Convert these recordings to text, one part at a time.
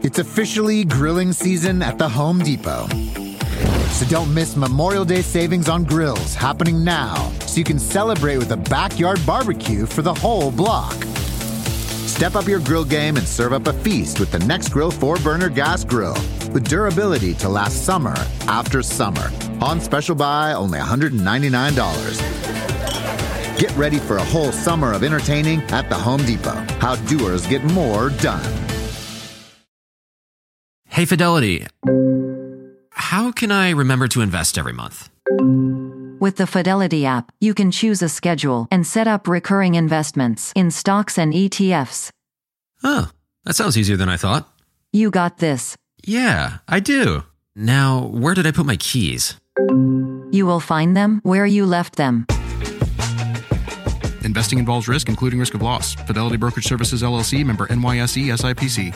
It's officially grilling season at the Home Depot. So don't miss Memorial Day savings on grills happening now, so you can celebrate with a backyard barbecue for the whole block. Step up your grill game and serve up a feast with the NextGrill 4-burner gas grill with durability to last summer after summer. On special buy, only $199. Get ready for a whole summer of entertaining at the Home Depot. How doers get more done. Hey, Fidelity. How can I remember to invest every month? With the Fidelity app, you can choose a schedule and set up recurring investments in stocks and ETFs. Oh, that sounds easier than I thought. You got this. Yeah, I do. Now, where did I put my keys? You will find them where you left them. Investing involves risk, including risk of loss. Fidelity Brokerage Services, LLC, member NYSE, SIPC.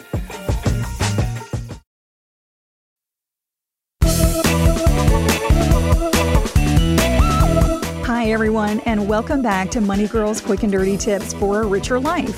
Hi, everyone, and welcome back to Money Girl's Quick and Dirty Tips for a Richer Life.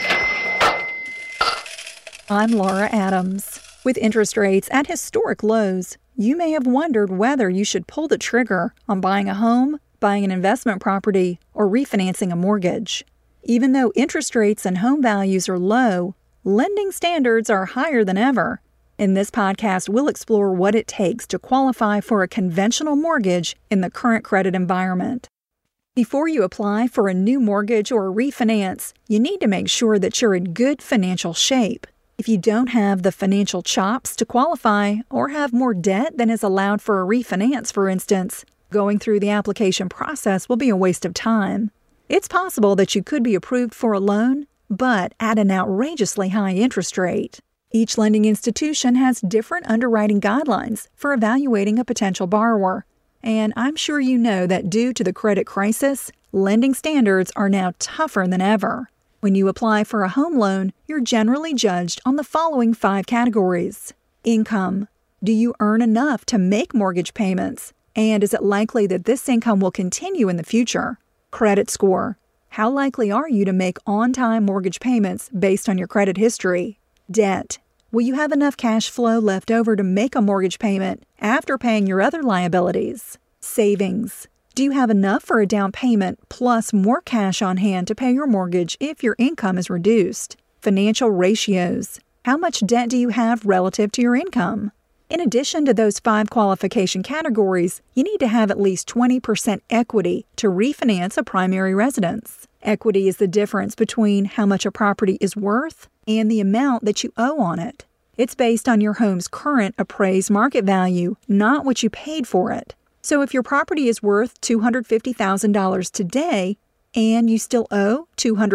I'm Laura Adams. With interest rates at historic lows, you may have wondered whether you should pull the trigger on buying a home, buying an investment property, or refinancing a mortgage. Even though interest rates and home values are low, lending standards are higher than ever. In this podcast, we'll explore what it takes to qualify for a conventional mortgage in the current credit environment. Before you apply for a new mortgage or refinance, you need to make sure that you're in good financial shape. If you don't have the financial chops to qualify or have more debt than is allowed for a refinance, for instance, going through the application process will be a waste of time. It's possible that you could be approved for a loan, but at an outrageously high interest rate. Each lending institution has different underwriting guidelines for evaluating a potential borrower. And I'm sure you know that due to the credit crisis, lending standards are now tougher than ever. When you apply for a home loan, you're generally judged on the following 5 categories. Income. Do you earn enough to make mortgage payments? And is it likely that this income will continue in the future? Credit score. How likely are you to make on-time mortgage payments based on your credit history? Debt. Will you have enough cash flow left over to make a mortgage payment after paying your other liabilities? Savings. Do you have enough for a down payment plus more cash on hand to pay your mortgage if your income is reduced? Financial ratios. How much debt do you have relative to your income? In addition to those 5 qualification categories, you need to have at least 20% equity to refinance a primary residence. Equity is the difference between how much a property is worth and the amount that you owe on it. It's based on your home's current appraised market value, not what you paid for it. So if your property is worth $250,000 today and you still owe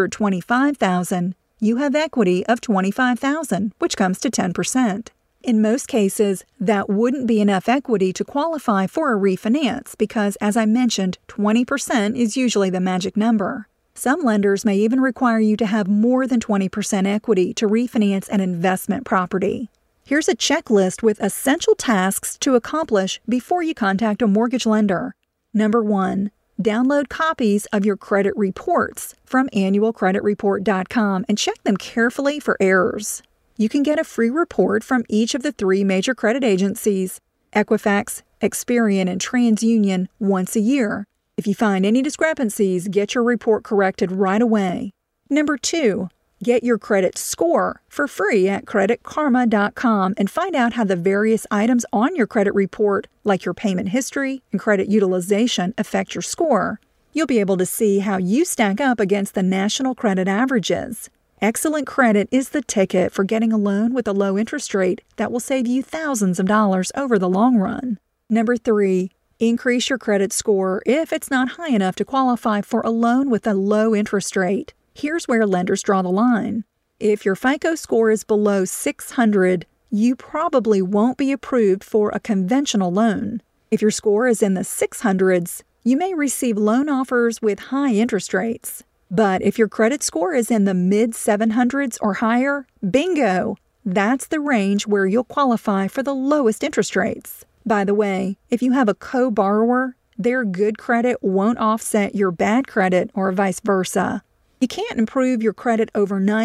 $225,000, you have equity of $25,000, which comes to 10%. In most cases, that wouldn't be enough equity to qualify for a refinance because, as I mentioned, 20% is usually the magic number. Some lenders may even require you to have more than 20% equity to refinance an investment property. Here's a checklist with essential tasks to accomplish before you contact a mortgage lender. Number 1, download copies of your credit reports from annualcreditreport.com and check them carefully for errors. You can get a free report from each of the 3 major credit agencies, Equifax, Experian, and TransUnion, once a year. If you find any discrepancies, get your report corrected right away. Number 2, get your credit score for free at creditkarma.com and find out how the various items on your credit report, like your payment history and credit utilization, affect your score. You'll be able to see how you stack up against the national credit averages. Excellent credit is the ticket for getting a loan with a low interest rate that will save you thousands of dollars over the long run. Number 3, increase your credit score if it's not high enough to qualify for a loan with a low interest rate. Here's where lenders draw the line. If your FICO score is below 600, you probably won't be approved for a conventional loan. If your score is in the 600s, you may receive loan offers with high interest rates. But if your credit score is in the mid-700s or higher, bingo! That's the range where you'll qualify for the lowest interest rates. By the way, if you have a co-borrower, their good credit won't offset your bad credit or vice versa. You can't improve your credit overnight,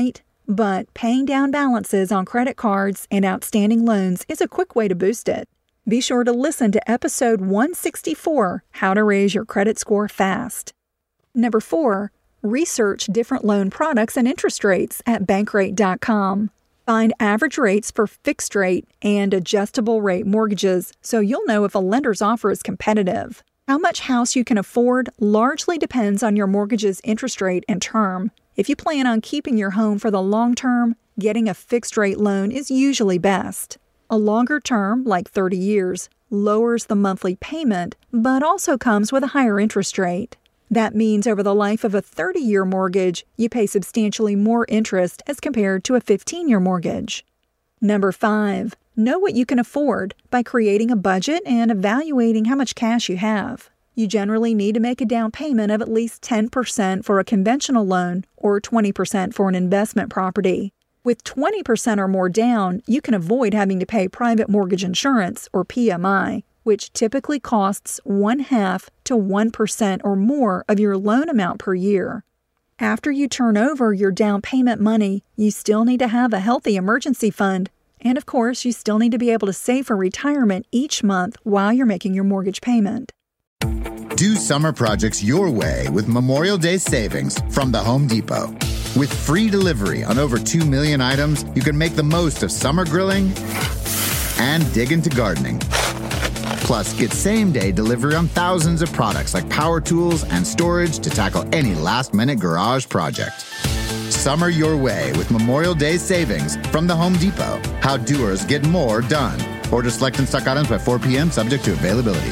but paying down balances on credit cards and outstanding loans is a quick way to boost it. Be sure to listen to episode 164, How to Raise Your Credit Score Fast. Number 4, research different loan products and interest rates at Bankrate.com. Find average rates for fixed rate and adjustable rate mortgages so you'll know if a lender's offer is competitive. How much house you can afford largely depends on your mortgage's interest rate and term. If you plan on keeping your home for the long term, getting a fixed rate loan is usually best. A longer term, like 30 years, lowers the monthly payment, but also comes with a higher interest rate. That means over the life of a 30-year mortgage, you pay substantially more interest as compared to a 15-year mortgage. Number 5, know what you can afford by creating a budget and evaluating how much cash you have. You generally need to make a down payment of at least 10% for a conventional loan or 20% for an investment property. With 20% or more down, you can avoid having to pay private mortgage insurance or PMI, which typically costs 0.5% to 1% or more of your loan amount per year. After you turn over your down payment money, you still need to have a healthy emergency fund. And of course, you still need to be able to save for retirement each month while you're making your mortgage payment. Do summer projects your way with Memorial Day savings from the Home Depot. With free delivery on over 2 million items, you can make the most of summer grilling and dig into gardening. Plus, get same-day delivery on thousands of products like power tools and storage to tackle any last-minute garage project. Summer your way with Memorial Day savings from the Home Depot. How doers get more done. Order select and stock items by 4 p.m. subject to availability.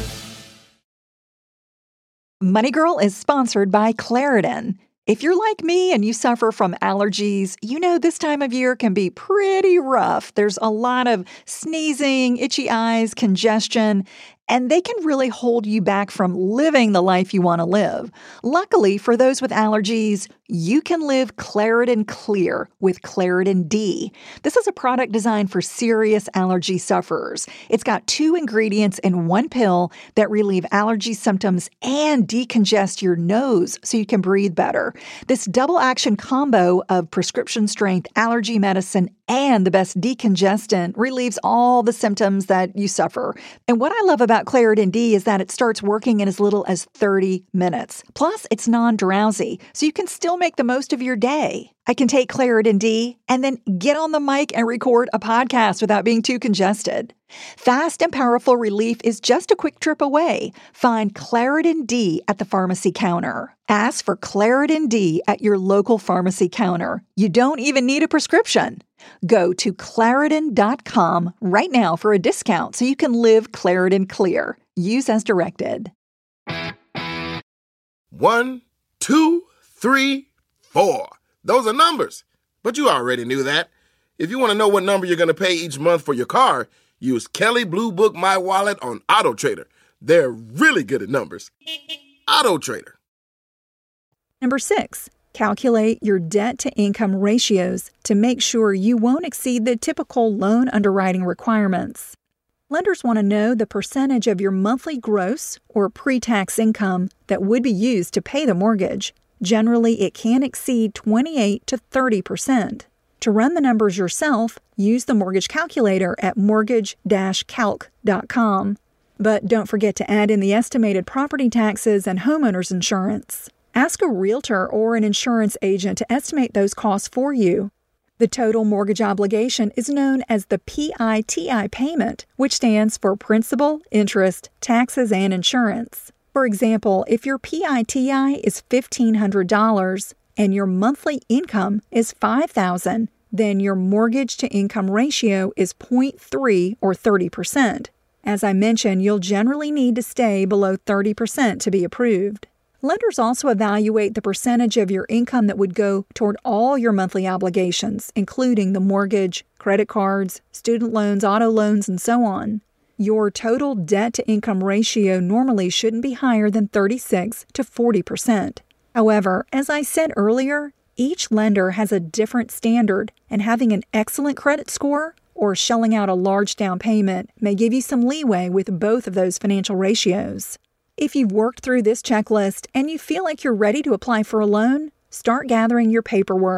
Money Girl is sponsored by Claritin. If you're like me and you suffer from allergies, you know this time of year can be pretty rough. There's a lot of sneezing, itchy eyes, congestion, and they can really hold you back from living the life you want to live. Luckily, for those with allergies, you can live Claritin Clear with Claritin D. This is a product designed for serious allergy sufferers. It's got 2 ingredients in 1 pill that relieve allergy symptoms and decongest your nose so you can breathe better. This double-action combo of prescription-strength allergy medicine and the best decongestant relieves all the symptoms that you suffer. And what I love about Claritin D is that it starts working in as little as 30 minutes. Plus, it's non-drowsy, so you can still make the most of your day. I can take Claritin D and then get on the mic and record a podcast without being too congested. Fast and powerful relief is just a quick trip away. Find Claritin D at the pharmacy counter. Ask for Claritin D at your local pharmacy counter. You don't even need a prescription. Go to Claritin.com right now for a discount so you can live Claritin Clear. Use as directed. 1, 2, 3, 4. Those are numbers, but you already knew that. If you want to know what number you're going to pay each month for your car, use Kelley Blue Book My Wallet on Auto Trader. They're really good at numbers. Auto Trader. Number 6, calculate your debt-to-income ratios to make sure you won't exceed the typical loan underwriting requirements. Lenders want to know the percentage of your monthly gross or pre-tax income that would be used to pay the mortgage. Generally, it can exceed 28 to 30%. To run the numbers yourself, use the mortgage calculator at mortgage-calc.com. But don't forget to add in the estimated property taxes and homeowner's insurance. Ask a realtor or an insurance agent to estimate those costs for you. The total mortgage obligation is known as the PITI payment, which stands for principal, interest, taxes, and insurance. For example, if your PITI is $1,500 and your monthly income is $5,000, then your mortgage-to-income ratio is 0.3 or 30%. As I mentioned, you'll generally need to stay below 30% to be approved. Lenders also evaluate the percentage of your income that would go toward all your monthly obligations, including the mortgage, credit cards, student loans, auto loans, and so on. Your total debt-to-income ratio normally shouldn't be higher than 36 to 40%. However, as I said earlier, each lender has a different standard, and having an excellent credit score or shelling out a large down payment may give you some leeway with both of those financial ratios. If you've worked through this checklist and you feel like you're ready to apply for a loan, start gathering your paperwork.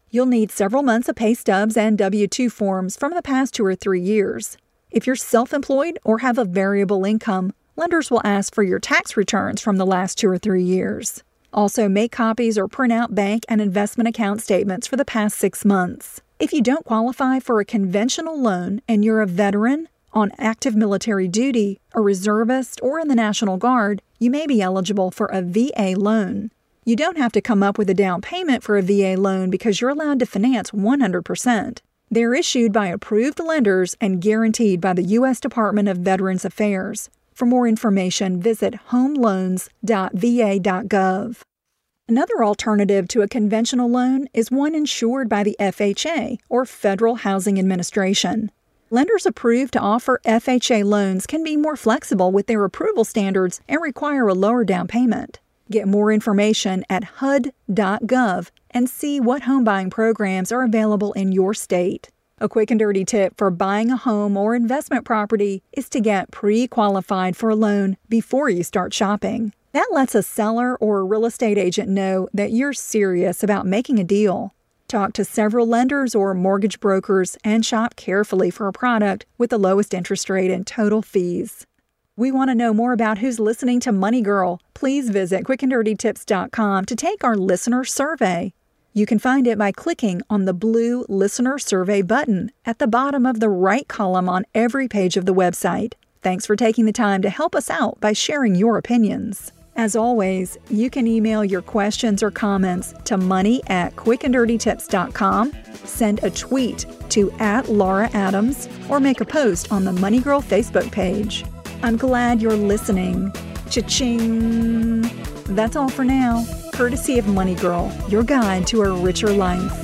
You'll need several months of pay stubs and W-2 forms from the past 2 or 3 years. If you're self-employed or have a variable income, lenders will ask for your tax returns from the last 2 or 3 years. Also, make copies or print out bank and investment account statements for the past 6 months. If you don't qualify for a conventional loan and you're a veteran, on active military duty, a reservist, or in the National Guard, you may be eligible for a VA loan. You don't have to come up with a down payment for a VA loan because you're allowed to finance 100%. They're issued by approved lenders and guaranteed by the U.S. Department of Veterans Affairs. For more information, visit homeloans.va.gov. Another alternative to a conventional loan is one insured by the FHA, or Federal Housing Administration. Lenders approved to offer FHA loans can be more flexible with their approval standards and require a lower down payment. Get more information at HUD.gov and see what home buying programs are available in your state. A quick and dirty tip for buying a home or investment property is to get pre-qualified for a loan before you start shopping. That lets a seller or a real estate agent know that you're serious about making a deal. Talk to several lenders or mortgage brokers and shop carefully for a product with the lowest interest rate and total fees. We want to know more about who's listening to Money Girl. Please visit quickanddirtytips.com to take our listener survey. You can find it by clicking on the blue Listener Survey button at the bottom of the right column on every page of the website. Thanks for taking the time to help us out by sharing your opinions. As always, you can email your questions or comments to money@quickanddirtytips.com, send a tweet to @LauraAdams, or make a post on the Money Girl Facebook page. I'm glad you're listening. Cha-ching! That's all for now, courtesy of Money Girl, your guide to a richer life.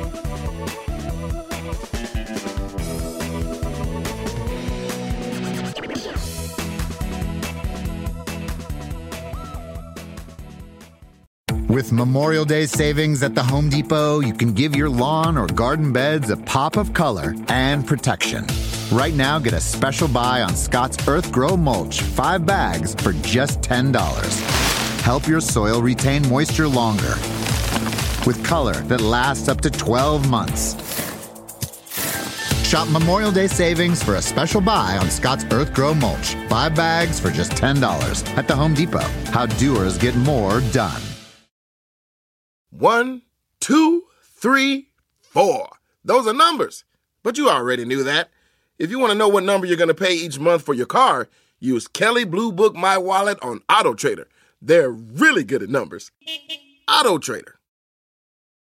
With Memorial Day savings at the Home Depot, you can give your lawn or garden beds a pop of color and protection. Right now, get a special buy on Scott's Earth Grow Mulch, 5 bags for just $10. Help your soil retain moisture longer with color that lasts up to 12 months. Shop Memorial Day savings for a special buy on Scott's Earth Grow Mulch, 5 bags for just $10 at the Home Depot. How doers get more done. 1, 2, 3, 4. Those are numbers, but you already knew that. If you want to know what number you're going to pay each month for your car, use Kelley Blue Book My Wallet on AutoTrader. They're really good at numbers. AutoTrader.